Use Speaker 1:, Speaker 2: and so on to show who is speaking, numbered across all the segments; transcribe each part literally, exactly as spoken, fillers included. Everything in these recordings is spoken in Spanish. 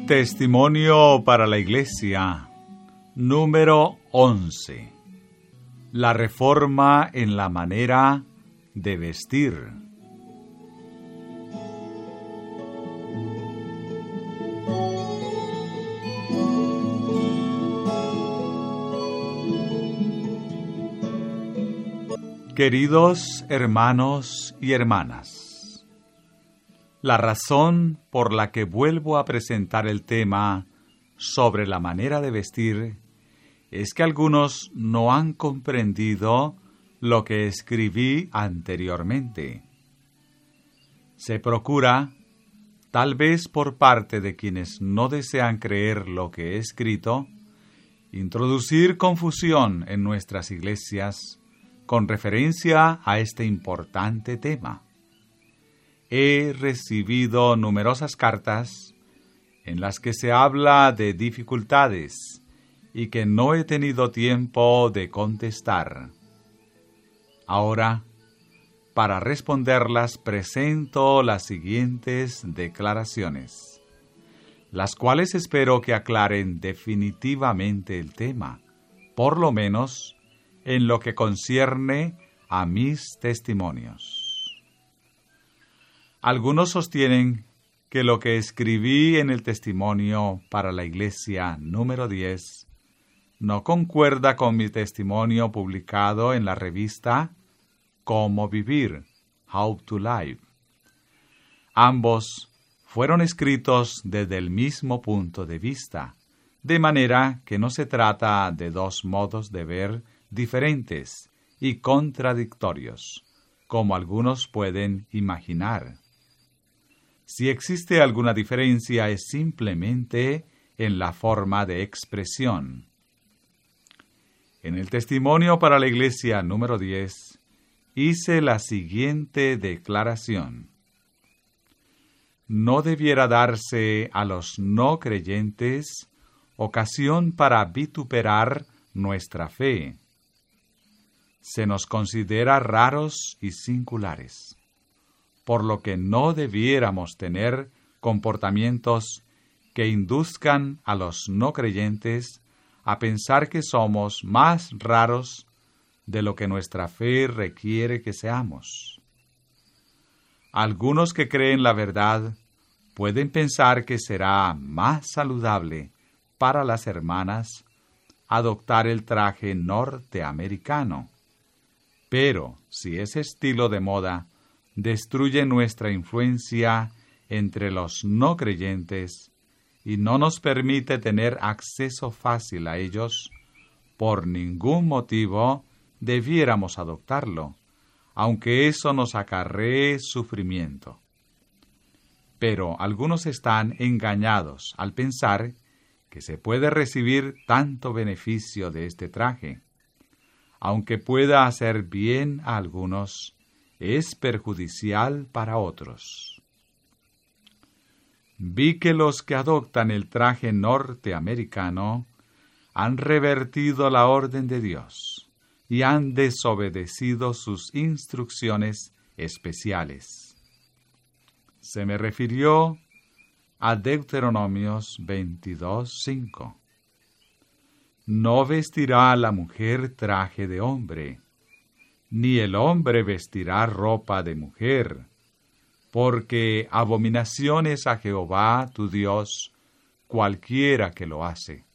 Speaker 1: Testimonio para la Iglesia, número once. La reforma en la manera de vestir. Queridos hermanos y hermanas, la razón por la que vuelvo a presentar el tema sobre la manera de vestir es que algunos no han comprendido lo que escribí anteriormente. Se procura, tal vez por parte de quienes no desean creer lo que he escrito, introducir confusión en nuestras iglesias con referencia a este importante tema. He recibido numerosas cartas en las que se habla de dificultades y que no he tenido tiempo de contestar. Ahora, para responderlas, presento las siguientes declaraciones, las cuales espero que aclaren definitivamente el tema, por lo menos en lo que concierne a mis testimonios. Algunos sostienen que lo que escribí en el testimonio para la Iglesia número diez no concuerda con mi testimonio publicado en la revista Cómo Vivir, How to Live. Ambos fueron escritos desde el mismo punto de vista, de manera que no se trata de dos modos de ver diferentes y contradictorios, como algunos pueden imaginar. Si existe alguna diferencia es simplemente en la forma de expresión. En el testimonio para la Iglesia número diez hice la siguiente declaración. No debiera darse a los no creyentes ocasión para vituperar nuestra fe. Se nos considera raros y singulares, por lo que no debiéramos tener comportamientos que induzcan a los no creyentes a pensar que somos más raros de lo que nuestra fe requiere que seamos. Algunos que creen la verdad pueden pensar que será más saludable para las hermanas adoptar el traje norteamericano, pero si ese estilo de moda destruye nuestra influencia entre los no creyentes y no nos permite tener acceso fácil a ellos, por ningún motivo debiéramos adoptarlo, aunque eso nos acarree sufrimiento. Pero algunos están engañados al pensar que se puede recibir tanto beneficio de este traje. Aunque pueda hacer bien a algunos, es perjudicial para otros. Vi que los que adoptan el traje norteamericano han revertido la orden de Dios y han desobedecido sus instrucciones especiales. Se me refirió a Deuteronomios veintidós cinco. No vestirá la mujer traje de hombre, ni el hombre vestirá ropa de mujer, porque abominación es a Jehová tu Dios cualquiera que lo hace.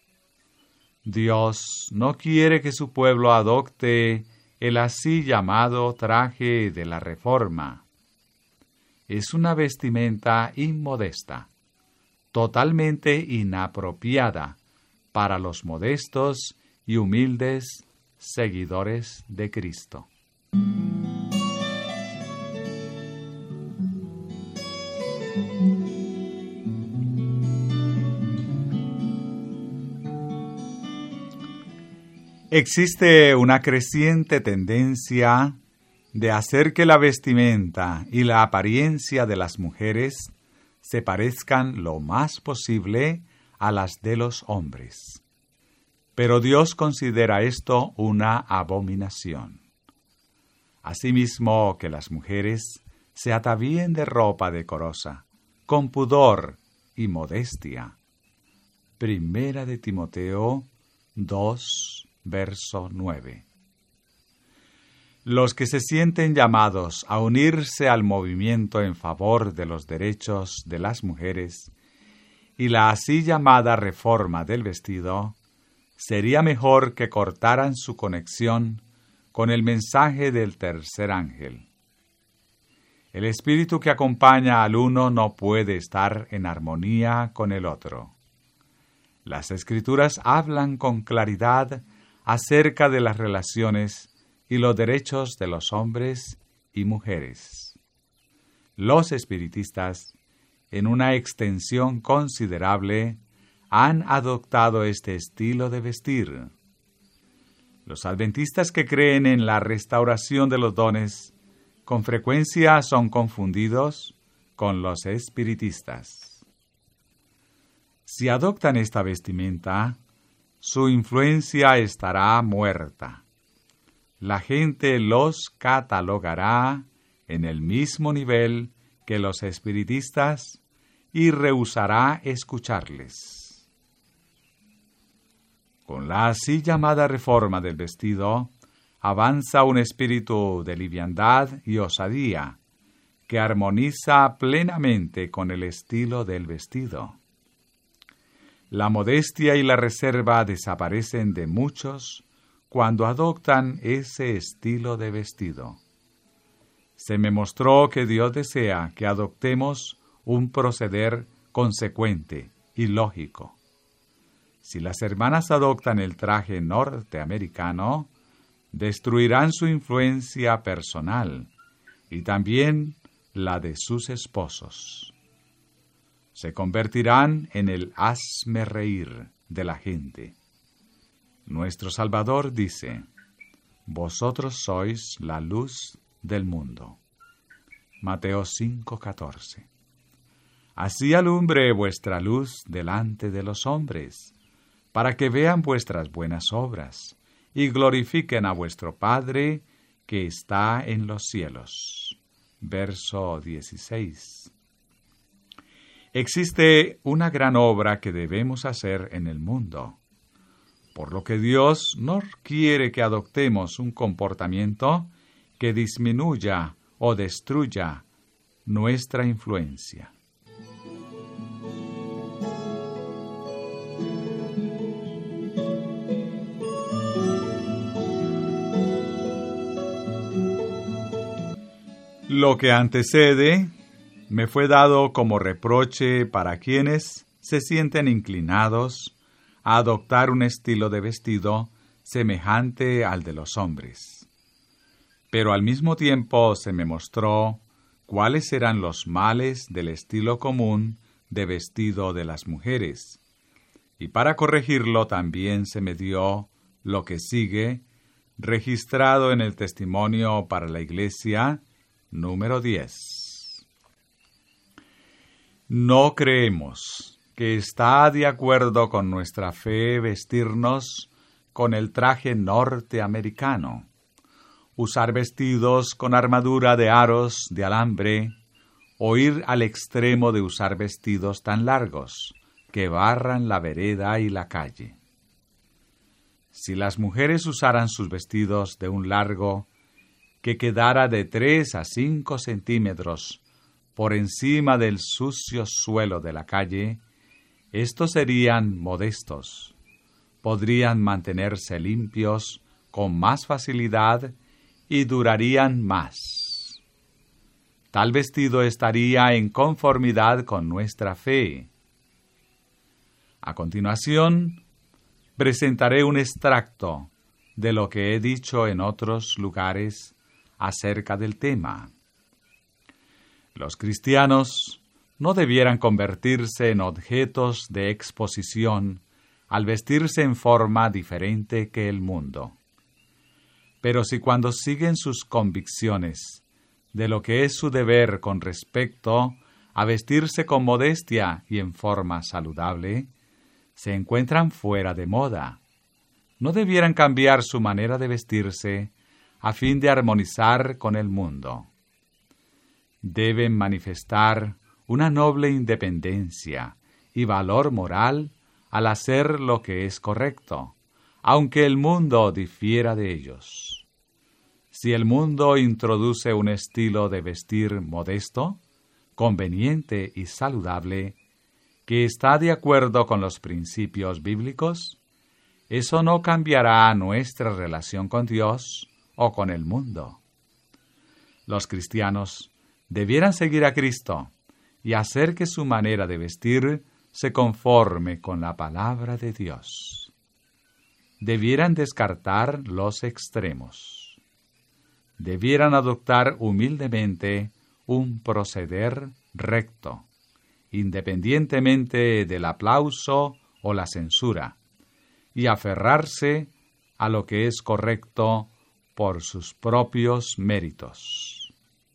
Speaker 1: Dios no quiere que su pueblo adopte el así llamado traje de la reforma. Es una vestimenta inmodesta, totalmente inapropiada para los modestos y humildes seguidores de Cristo. Existe una creciente tendencia de hacer que la vestimenta y la apariencia de las mujeres se parezcan lo más posible a las de los hombres. Pero Dios considera esto una abominación. Asimismo, que las mujeres se atavíen de ropa decorosa, con pudor y modestia. Primera de Timoteo dos, verso nueve. Los que se sienten llamados a unirse al movimiento en favor de los derechos de las mujeres y la así llamada reforma del vestido, sería mejor que cortaran su conexión con el mensaje del tercer ángel. El espíritu que acompaña al uno no puede estar en armonía con el otro. Las Escrituras hablan con claridad acerca de las relaciones y los derechos de los hombres y mujeres. Los espiritistas, en una extensión considerable, han adoptado este estilo de vestir. Los adventistas que creen en la restauración de los dones, con frecuencia son confundidos con los espiritistas. Si adoptan esta vestimenta, su influencia estará muerta. La gente los catalogará en el mismo nivel que los espiritistas y rehusará escucharles. Con la así llamada reforma del vestido, avanza un espíritu de liviandad y osadía que armoniza plenamente con el estilo del vestido. La modestia y la reserva desaparecen de muchos cuando adoptan ese estilo de vestido. Se me mostró que Dios desea que adoptemos un proceder consecuente y lógico. Si las hermanas adoptan el traje norteamericano, destruirán su influencia personal y también la de sus esposos. Se convertirán en el hazme reír de la gente. Nuestro Salvador dice: vosotros sois la luz del mundo. Mateo cinco, catorce. Así alumbre vuestra luz delante de los hombres, para que vean vuestras buenas obras y glorifiquen a vuestro Padre que está en los cielos. Verso dieciséis. Existe una gran obra que debemos hacer en el mundo, por lo que Dios no quiere que adoptemos un comportamiento que disminuya o destruya nuestra influencia. Lo que antecede me fue dado como reproche para quienes se sienten inclinados a adoptar un estilo de vestido semejante al de los hombres. Pero al mismo tiempo se me mostró cuáles eran los males del estilo común de vestido de las mujeres, y para corregirlo también se me dio lo que sigue, registrado en el Testimonio para la Iglesia, número diez. No creemos que está de acuerdo con nuestra fe vestirnos con el traje norteamericano, usar vestidos con armadura de aros de alambre, o ir al extremo de usar vestidos tan largos que barran la vereda y la calle. Si las mujeres usaran sus vestidos de un largo que quedara de tres a cinco centímetros por encima del sucio suelo de la calle, estos serían modestos, podrían mantenerse limpios con más facilidad y durarían más. Tal vestido estaría en conformidad con nuestra fe. A continuación, presentaré un extracto de lo que he dicho en otros lugares acerca del tema. Los cristianos no debieran convertirse en objetos de exposición al vestirse en forma diferente que el mundo. Pero si cuando siguen sus convicciones de lo que es su deber con respecto a vestirse con modestia y en forma saludable, se encuentran fuera de moda, no debieran cambiar su manera de vestirse a fin de armonizar con el mundo. Deben manifestar una noble independencia y valor moral al hacer lo que es correcto, aunque el mundo difiera de ellos. Si el mundo introduce un estilo de vestir modesto, conveniente y saludable, que está de acuerdo con los principios bíblicos, eso no cambiará nuestra relación con Dios o con el mundo. Los cristianos debieran seguir a Cristo y hacer que su manera de vestir se conforme con la palabra de Dios. Debieran descartar los extremos. Debieran adoptar humildemente un proceder recto, independientemente del aplauso o la censura, y aferrarse a lo que es correcto por sus propios méritos.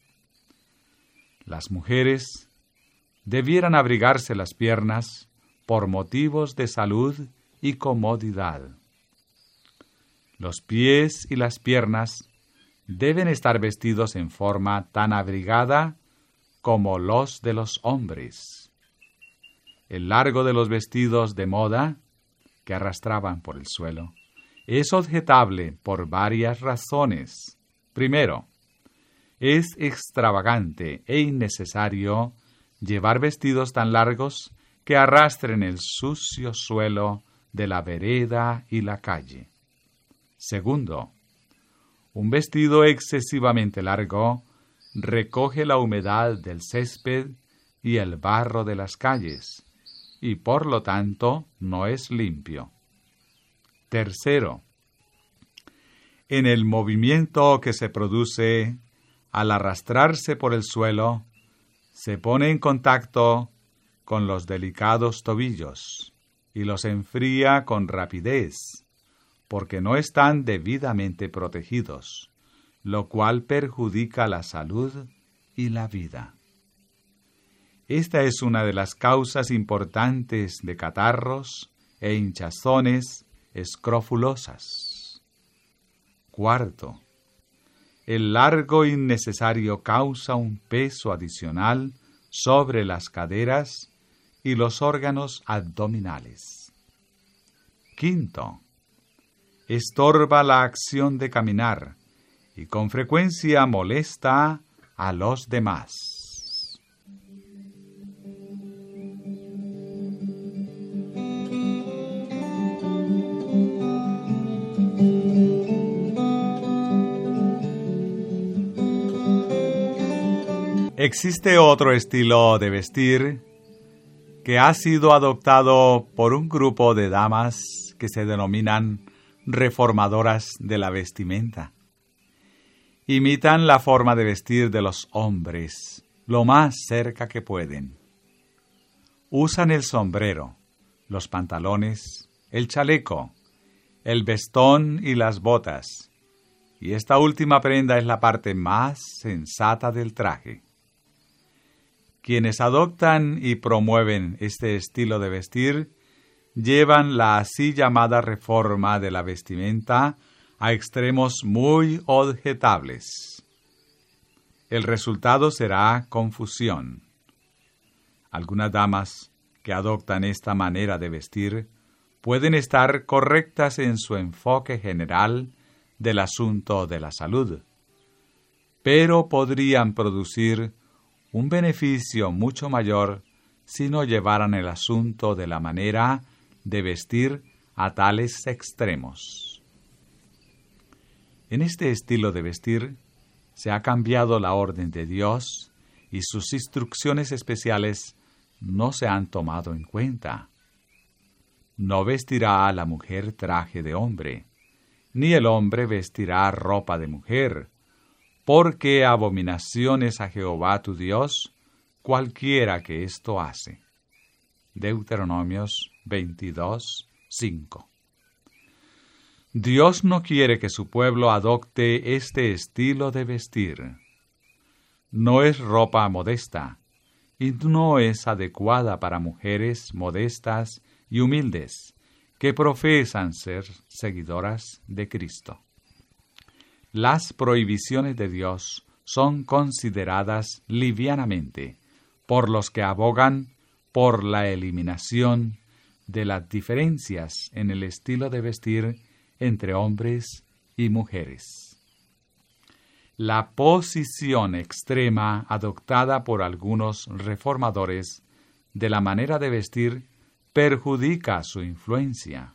Speaker 1: Las mujeres debieran abrigarse las piernas por motivos de salud y comodidad. Los pies y las piernas deben estar vestidos en forma tan abrigada como los de los hombres. El largo de los vestidos de moda, que arrastraban por el suelo, es objetable por varias razones. Primero, es extravagante e innecesario llevar vestidos tan largos que arrastren el sucio suelo de la vereda y la calle. Segundo, un vestido excesivamente largo recoge la humedad del césped y el barro de las calles, y por lo tanto no es limpio. Tercero, en el movimiento que se produce al arrastrarse por el suelo, se pone en contacto con los delicados tobillos y los enfría con rapidez, porque no están debidamente protegidos, lo cual perjudica la salud y la vida. Esta es una de las causas importantes de catarros e hinchazones escrofulosas. Cuarto, el largo innecesario causa un peso adicional sobre las caderas y los órganos abdominales. Quinto, estorba la acción de caminar y con frecuencia molesta a los demás. Existe otro estilo de vestir que ha sido adoptado por un grupo de damas que se denominan reformadoras de la vestimenta. Imitan la forma de vestir de los hombres lo más cerca que pueden. Usan el sombrero, los pantalones, el chaleco, el vestón y las botas, y esta última prenda es la parte más sensata del traje. Quienes adoptan y promueven este estilo de vestir llevan la así llamada reforma de la vestimenta a extremos muy objetables. El resultado será confusión. Algunas damas que adoptan esta manera de vestir pueden estar correctas en su enfoque general del asunto de la salud, pero podrían producir un beneficio mucho mayor si no llevaran el asunto de la manera de vestir a tales extremos. En este estilo de vestir se ha cambiado la orden de Dios y sus instrucciones especiales no se han tomado en cuenta. No vestirá a la mujer traje de hombre, ni el hombre vestirá ropa de mujer, porque abominación es a Jehová tu Dios cualquiera que esto hace. Deuteronomios veintidós, cinco. Dios no quiere que su pueblo adopte este estilo de vestir. No es ropa modesta, y no es adecuada para mujeres modestas y humildes que profesan ser seguidoras de Cristo. Las prohibiciones de Dios son consideradas livianamente por los que abogan por la eliminación de las diferencias en el estilo de vestir entre hombres y mujeres. La posición extrema adoptada por algunos reformadores de la manera de vestir perjudica su influencia.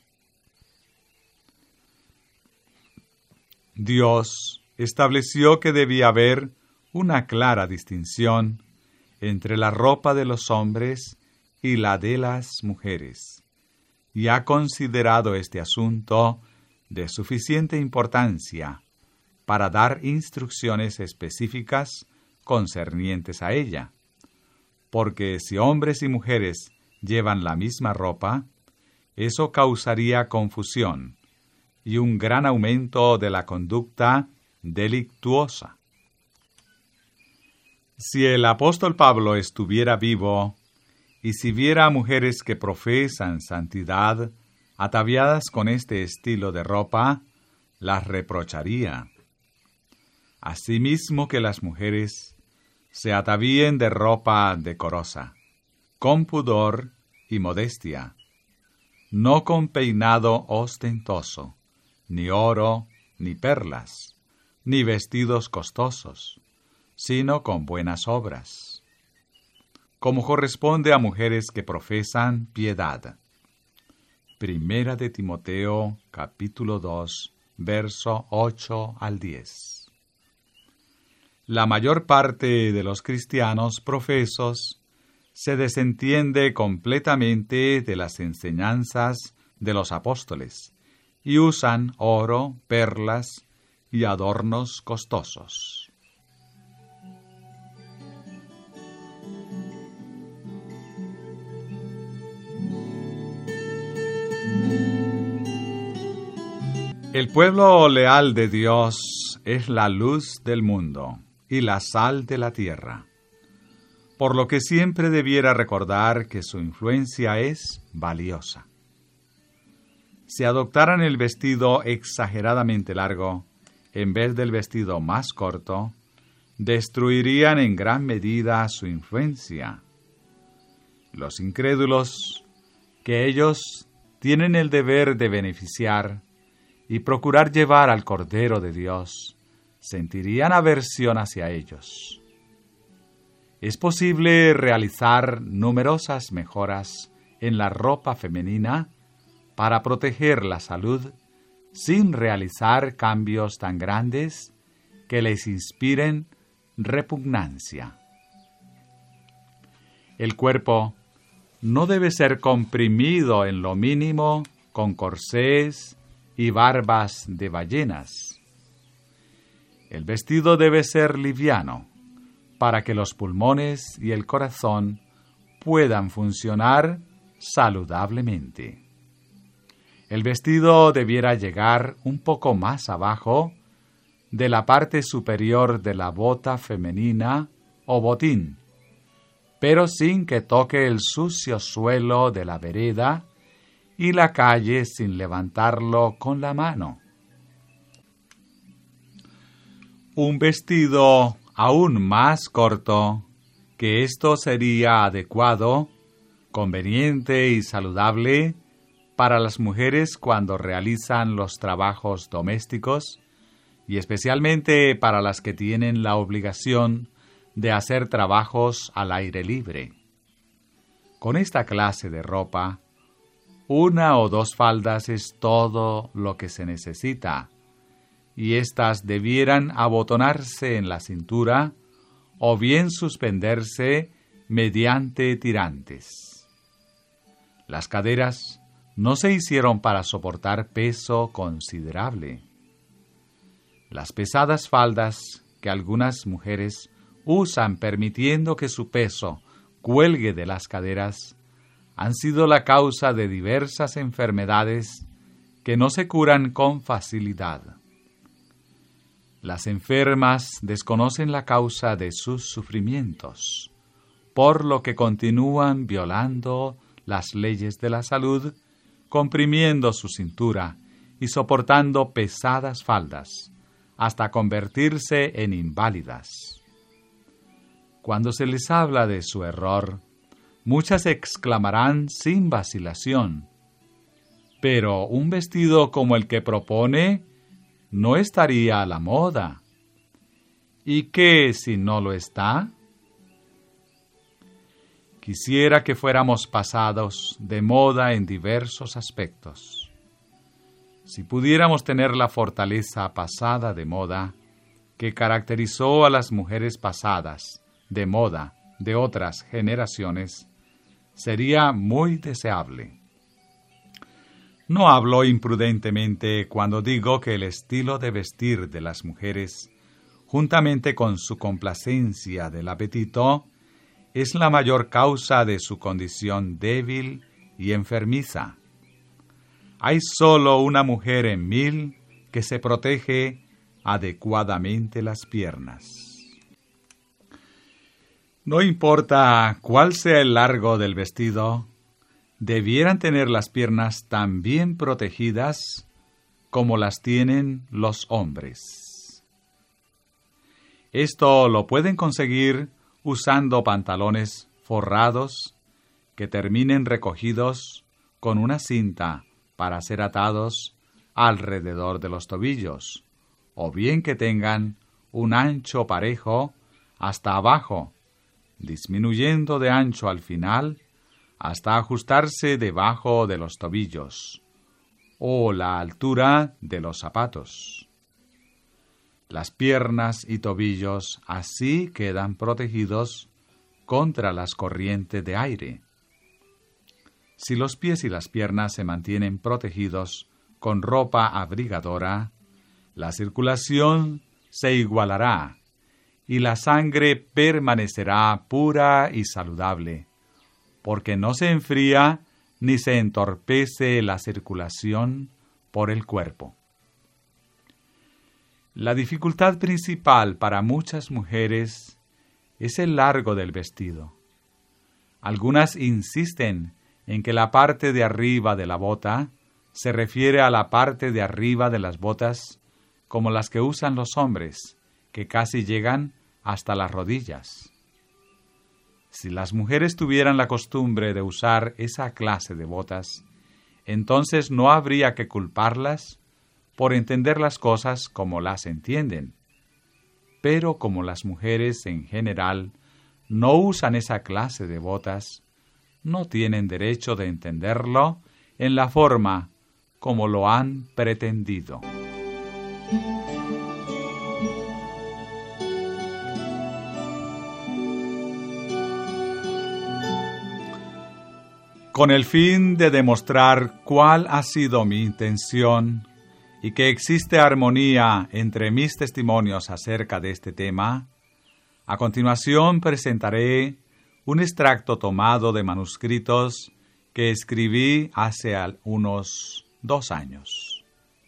Speaker 1: Dios estableció que debía haber una clara distinción entre la ropa de los hombres y la de las mujeres, y ha considerado este asunto de suficiente importancia para dar instrucciones específicas concernientes a ella, porque si hombres y mujeres llevan la misma ropa, eso causaría confusión y un gran aumento de la conducta delictuosa. Si el apóstol Pablo estuviera vivo, y si viera a mujeres que profesan santidad ataviadas con este estilo de ropa, las reprocharía. Asimismo que las mujeres se atavíen de ropa decorosa, con pudor y modestia, no con peinado ostentoso, ni oro, ni perlas, ni vestidos costosos, sino con buenas obras, como corresponde a mujeres que profesan piedad. Primera de Timoteo, capítulo dos, verso ocho al diez. La mayor parte de los cristianos profesos se desentiende completamente de las enseñanzas de los apóstoles y usan oro, perlas y adornos costosos. El pueblo leal de Dios es la luz del mundo y la sal de la tierra, por lo que siempre debiera recordar que su influencia es valiosa. Si adoptaran el vestido exageradamente largo, en vez del vestido más corto, destruirían en gran medida su influencia. Los incrédulos, que ellos tienen el deber de beneficiar y procurar llevar al Cordero de Dios, sentirían aversión hacia ellos. Es posible realizar numerosas mejoras en la ropa femenina para proteger la salud sin realizar cambios tan grandes que les inspiren repugnancia. El cuerpo no debe ser comprimido en lo mínimo con corsés y barbas de ballenas. El vestido debe ser liviano para que los pulmones y el corazón puedan funcionar saludablemente. El vestido debiera llegar un poco más abajo de la parte superior de la bota femenina o botín, pero sin que toque el sucio suelo de la vereda y la calle sin levantarlo con la mano. Un vestido aún más corto que esto sería adecuado, conveniente y saludable para las mujeres cuando realizan los trabajos domésticos y especialmente para las que tienen la obligación de hacer trabajos al aire libre. Con esta clase de ropa, una o dos faldas es todo lo que se necesita, y éstas debieran abotonarse en la cintura o bien suspenderse mediante tirantes. Las caderas no se hicieron para soportar peso considerable. Las pesadas faldas que algunas mujeres usan permitiendo que su peso cuelgue de las caderas han sido la causa de diversas enfermedades que no se curan con facilidad. Las enfermas desconocen la causa de sus sufrimientos, por lo que continúan violando las leyes de la salud, comprimiendo su cintura y soportando pesadas faldas, hasta convertirse en inválidas. Cuando se les habla de su error, muchas exclamarán sin vacilación: pero un vestido como el que propone no estaría a la moda. ¿Y qué si no lo está? Quisiera que fuéramos pasados de moda en diversos aspectos. Si pudiéramos tener la fortaleza pasada de moda que caracterizó a las mujeres pasadas de moda de otras generaciones, sería muy deseable. No hablo imprudentemente cuando digo que el estilo de vestir de las mujeres, juntamente con su complacencia del apetito, es la mayor causa de su condición débil y enfermiza. Hay solo una mujer en mil que se protege adecuadamente las piernas. No importa cuál sea el largo del vestido, debieran tener las piernas tan bien protegidas como las tienen los hombres. Esto lo pueden conseguir usando pantalones forrados que terminen recogidos con una cinta para ser atados alrededor de los tobillos, o bien que tengan un ancho parejo hasta abajo, disminuyendo de ancho al final hasta ajustarse debajo de los tobillos, o la altura de los zapatos. Las piernas y tobillos así quedan protegidos contra las corrientes de aire. Si los pies y las piernas se mantienen protegidos con ropa abrigadora, la circulación se igualará y la sangre permanecerá pura y saludable, porque no se enfría ni se entorpece la circulación por el cuerpo. La dificultad principal para muchas mujeres es el largo del vestido. Algunas insisten en que la parte de arriba de la bota se refiere a la parte de arriba de las botas como las que usan los hombres, que casi llegan hasta las rodillas. Si las mujeres tuvieran la costumbre de usar esa clase de botas, entonces no habría que culparlas por entender las cosas como las entienden. Pero como las mujeres en general no usan esa clase de botas, no tienen derecho de entenderlo en la forma como lo han pretendido. Con el fin de demostrar cuál ha sido mi intención y que existe armonía entre mis testimonios acerca de este tema, a continuación presentaré un extracto tomado de manuscritos que escribí hace unos dos años.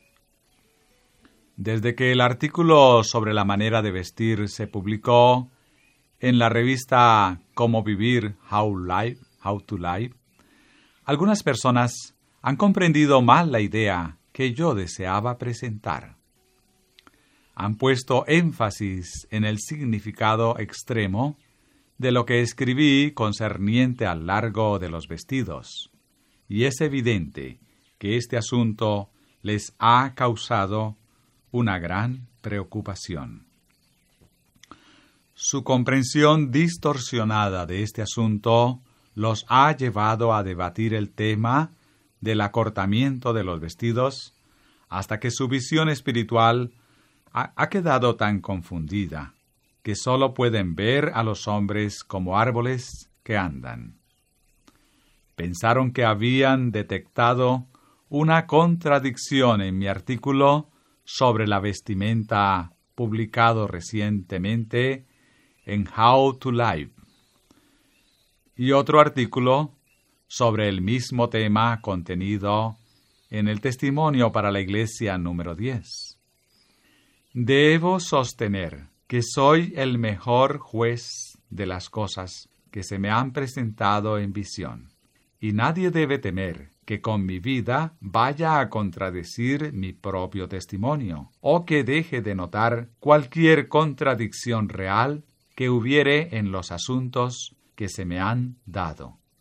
Speaker 1: Desde que el artículo sobre la manera de vestir se publicó en la revista Cómo Vivir, How Live, How to Live, algunas personas han comprendido mal la idea que yo deseaba presentar. Han puesto énfasis en el significado extremo de lo que escribí concerniente al largo de los vestidos, y es evidente que este asunto les ha causado una gran preocupación. Su comprensión distorsionada de este asunto los ha llevado a debatir el tema del acortamiento de los vestidos hasta que su visión espiritual ha, ha quedado tan confundida que sólo pueden ver a los hombres como árboles que andan. Pensaron que habían detectado una contradicción en mi artículo sobre la vestimenta publicado recientemente en How to Live, y otro artículo sobre el mismo tema contenido en el Testimonio para la Iglesia número diez. Debo sostener que soy el mejor juez de las cosas que se me han presentado en visión, y nadie debe temer que con mi vida vaya a contradecir mi propio testimonio, o que deje de notar cualquier contradicción real que hubiere en los asuntos que se me han dado.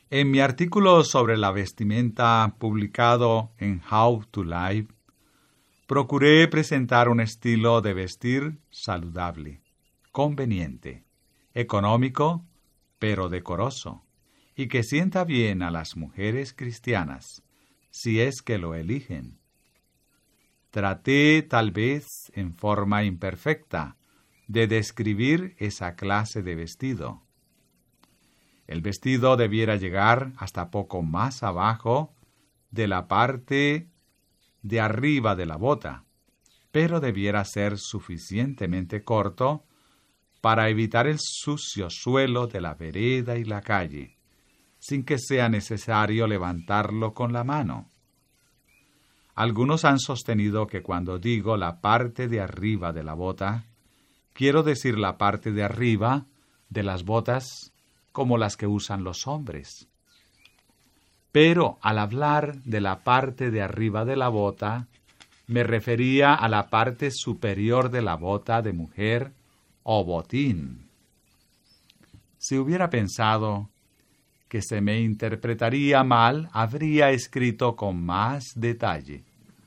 Speaker 1: En mi artículo sobre la vestimenta publicado en How to Live, procuré presentar un estilo de vestir saludable, conveniente, económico, pero decoroso, y que sienta bien a las mujeres cristianas, si es que lo eligen. Traté, tal vez en forma imperfecta, de describir esa clase de vestido. El vestido debiera llegar hasta poco más abajo de la parte de arriba de la bota, pero debiera ser suficientemente corto para evitar el sucio suelo de la vereda y la calle, sin que sea necesario levantarlo con la mano. Algunos han sostenido que cuando digo la parte de arriba de la bota, quiero decir la parte de arriba de las botas como las que usan los hombres. Pero al hablar de la parte de arriba de la bota, me refería a la parte superior de la bota de mujer o botín. Si hubiera pensado que se me interpretaría mal, habría escrito con más detalle.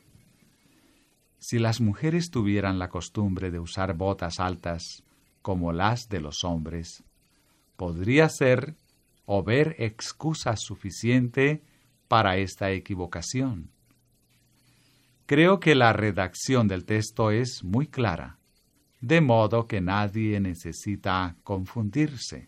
Speaker 1: Si las mujeres tuvieran la costumbre de usar botas altas como las de los hombres, podría ser o ver excusa suficiente para esta equivocación. Creo que la redacción del texto es muy clara, de modo que nadie necesita confundirse.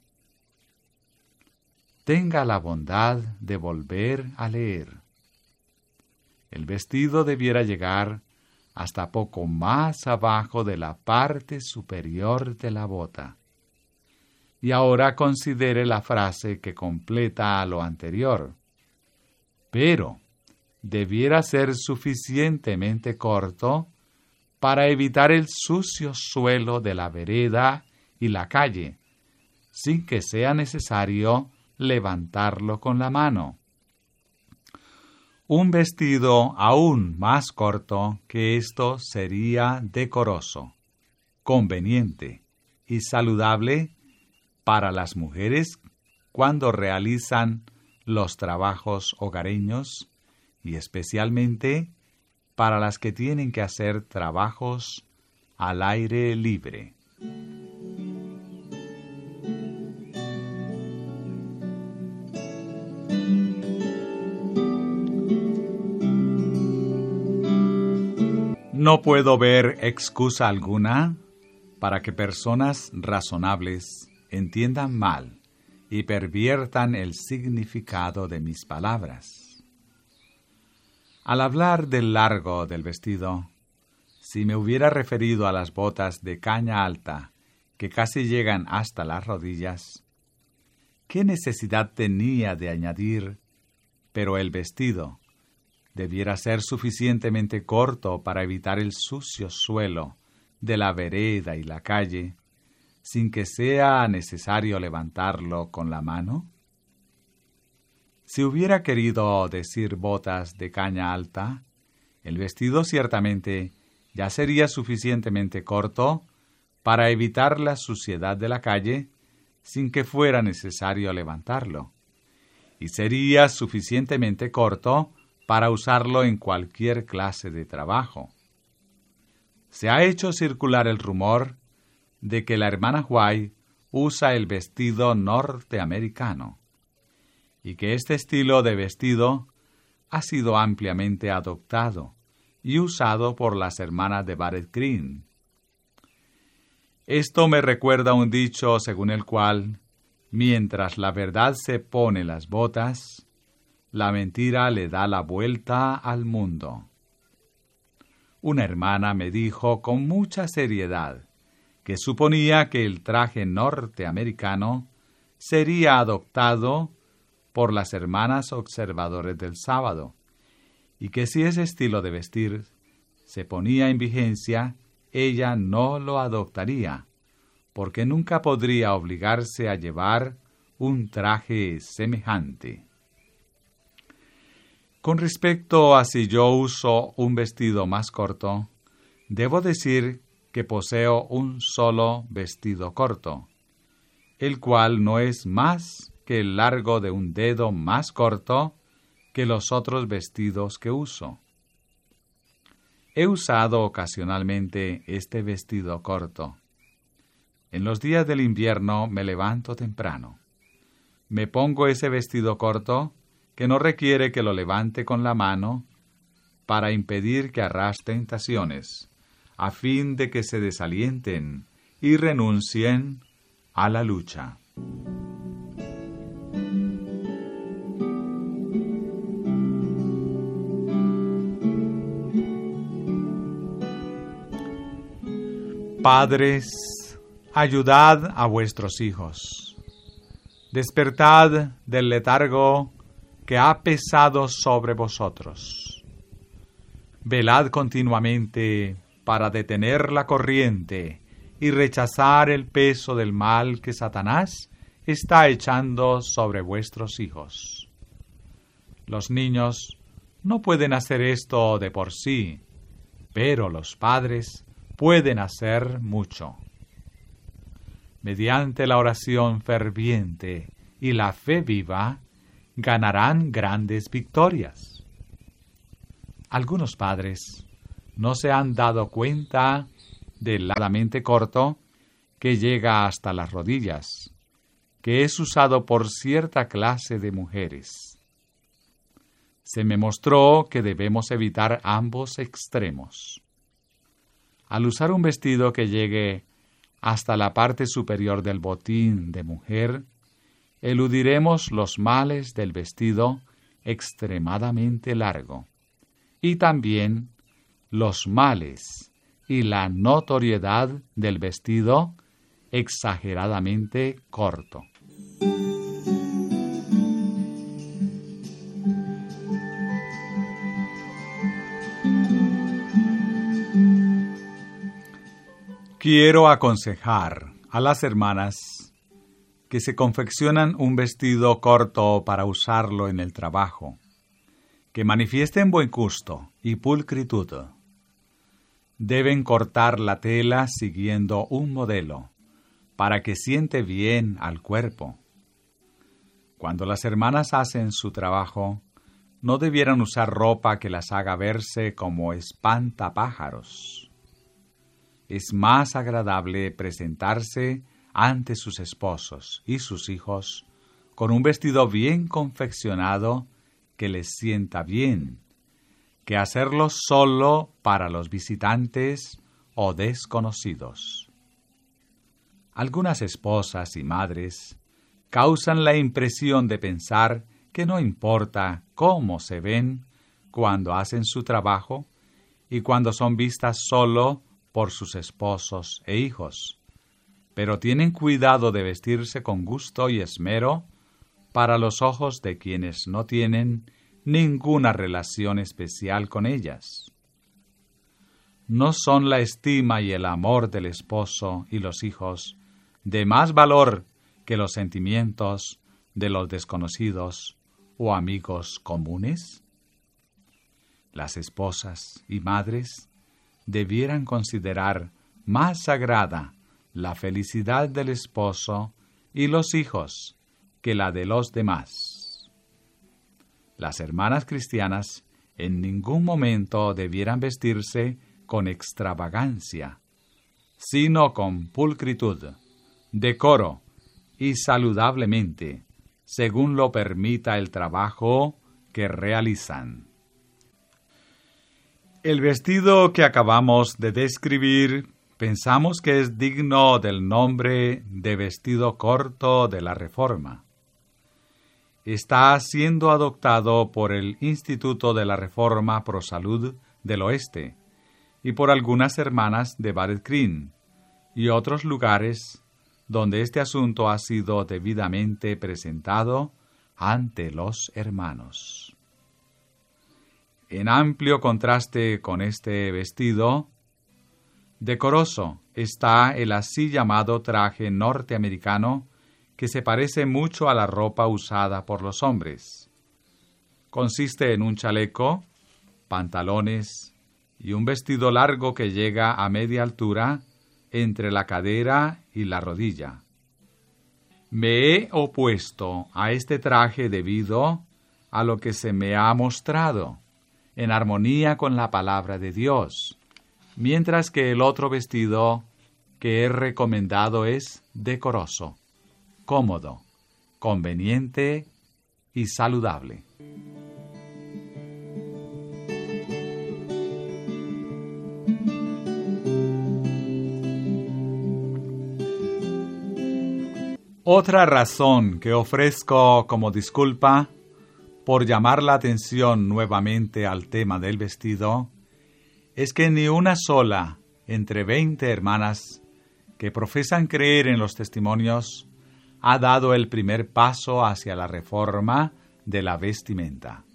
Speaker 1: Tenga la bondad de volver a leer. El vestido debiera llegar hasta poco más abajo de la parte superior de la bota. Y ahora considere la frase que completa lo anterior. Pero debiera ser suficientemente corto para evitar el sucio suelo de la vereda y la calle, sin que sea necesario levantarlo con la mano. Un vestido aún más corto que esto sería decoroso, conveniente y saludable para las mujeres cuando realizan los trabajos hogareños y especialmente para las que tienen que hacer trabajos al aire libre. No puedo ver excusa alguna para que personas razonables entiendan mal y perviertan el significado de mis palabras. Al hablar del largo del vestido, si me hubiera referido a las botas de caña alta que casi llegan hasta las rodillas, ¿qué necesidad tenía de añadir, pero el vestido debiera ser suficientemente corto para evitar el sucio suelo de la vereda y la calle, sin que sea necesario levantarlo con la mano? Si hubiera querido decir botas de caña alta, el vestido ciertamente ya sería suficientemente corto para evitar la suciedad de la calle, sin que fuera necesario levantarlo, y sería suficientemente corto para usarlo en cualquier clase de trabajo. Se ha hecho circular el rumor de que la hermana White usa el vestido norteamericano y que este estilo de vestido ha sido ampliamente adoptado y usado por las hermanas de Barrett Green. Esto me recuerda un dicho según el cual, mientras la verdad se pone las botas, la mentira le da la vuelta al mundo. Una hermana me dijo con mucha seriedad que suponía que el traje norteamericano sería adoptado por las hermanas observadores del sábado, y que si ese estilo de vestir se ponía en vigencia, ella no lo adoptaría, porque nunca podría obligarse a llevar un traje semejante. Con respecto a si yo uso un vestido más corto, debo decir que poseo un solo vestido corto, el cual no es más que el largo de un dedo más corto que los otros vestidos que uso. He usado ocasionalmente este vestido corto. En los días del invierno me levanto temprano. Me pongo ese vestido corto que no requiere que lo levante con la mano para impedir que arrastre tentaciones, a fin de que se desalienten y renuncien a la lucha. Padres, ayudad a vuestros hijos. Despertad del letargo que ha pesado sobre vosotros. Velad continuamente para detener la corriente y rechazar el peso del mal que Satanás está echando sobre vuestros hijos. Los niños no pueden hacer esto de por sí, pero los padres pueden hacer mucho. Mediante la oración ferviente y la fe viva, ganarán grandes victorias. Algunos padres no se han dado cuenta del largamente corto que llega hasta las rodillas, que es usado por cierta clase de mujeres. Se me mostró que debemos evitar ambos extremos. Al usar un vestido que llegue hasta la parte superior del botín de mujer, eludiremos los males del vestido extremadamente largo y también los males y la notoriedad del vestido exageradamente corto. Quiero aconsejar a las hermanas que se confeccionan un vestido corto para usarlo en el trabajo, que manifiesten buen gusto y pulcritud. Deben cortar la tela siguiendo un modelo, para que siente bien al cuerpo. Cuando las hermanas hacen su trabajo, no debieran usar ropa que las haga verse como espantapájaros. Es más agradable presentarse ante sus esposos y sus hijos con un vestido bien confeccionado que les sienta bien, que hacerlo solo para los visitantes o desconocidos. Algunas esposas y madres causan la impresión de pensar que no importa cómo se ven cuando hacen su trabajo y cuando son vistas solo por sus esposos e hijos, pero tienen cuidado de vestirse con gusto y esmero para los ojos de quienes no tienen ninguna relación especial con ellas. ¿No son la estima y el amor del esposo y los hijos de más valor que los sentimientos de los desconocidos o amigos comunes? Las esposas y madres debieran considerar más sagrada la felicidad del esposo y los hijos que la de los demás. Las hermanas cristianas en ningún momento debieran vestirse con extravagancia, sino con pulcritud, decoro y saludablemente, según lo permita el trabajo que realizan. El vestido que acabamos de describir pensamos que es digno del nombre de vestido corto de la Reforma. Está siendo adoptado por el Instituto de la Reforma Pro Salud del Oeste y por algunas hermanas de Battle Creek y otros lugares donde este asunto ha sido debidamente presentado ante los hermanos. En amplio contraste con este vestido decoroso está el así llamado traje norteamericano, que se parece mucho a la ropa usada por los hombres. Consiste en un chaleco, pantalones y un vestido largo que llega a media altura entre la cadera y la rodilla. Me he opuesto a este traje debido a lo que se me ha mostrado, en armonía con la palabra de Dios, mientras que el otro vestido que he recomendado es decoroso, cómodo, conveniente y saludable. Otra razón que ofrezco como disculpa por llamar la atención nuevamente al tema del vestido es que ni una sola entre veinte hermanas que profesan creer en los testimonios ha dado el primer paso hacia la reforma de la vestimenta.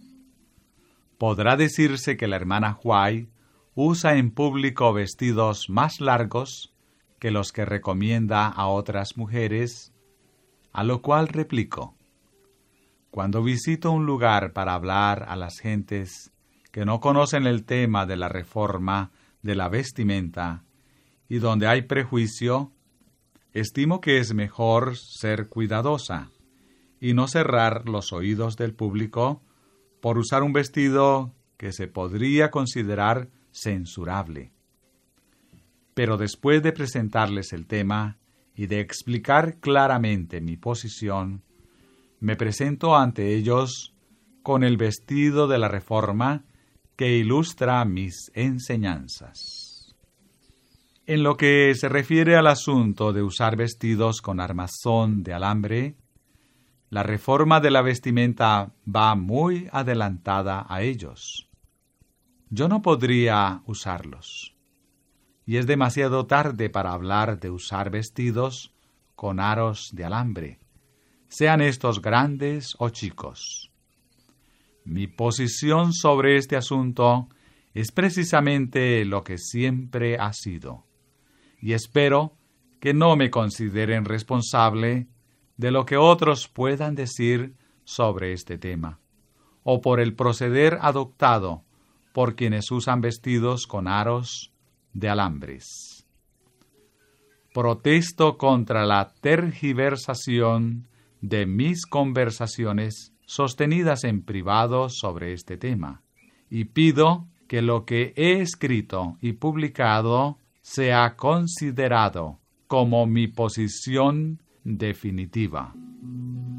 Speaker 1: Podrá decirse que la hermana White usa en público vestidos más largos que los que recomienda a otras mujeres, a lo cual replico: cuando visito un lugar para hablar a las gentes que no conocen el tema de la reforma de la vestimenta y donde hay prejuicio, estimo que es mejor ser cuidadosa y no cerrar los oídos del público por usar un vestido que se podría considerar censurable. Pero después de presentarles el tema y de explicar claramente mi posición, me presento ante ellos con el vestido de la reforma que ilustra mis enseñanzas. En lo que se refiere al asunto de usar vestidos con armazón de alambre, la reforma de la vestimenta va muy adelantada a ellos. Yo no podría usarlos, y es demasiado tarde para hablar de usar vestidos con aros de alambre, sean estos grandes o chicos. Mi posición sobre este asunto es precisamente lo que siempre ha sido, y espero que no me consideren responsable de lo que otros puedan decir sobre este tema, o por el proceder adoptado por quienes usan vestidos con aros de alambres. Protesto contra la tergiversación de mis conversaciones sostenidas en privado sobre este tema, y pido que lo que he escrito y publicado sea considerado como mi posición definitiva.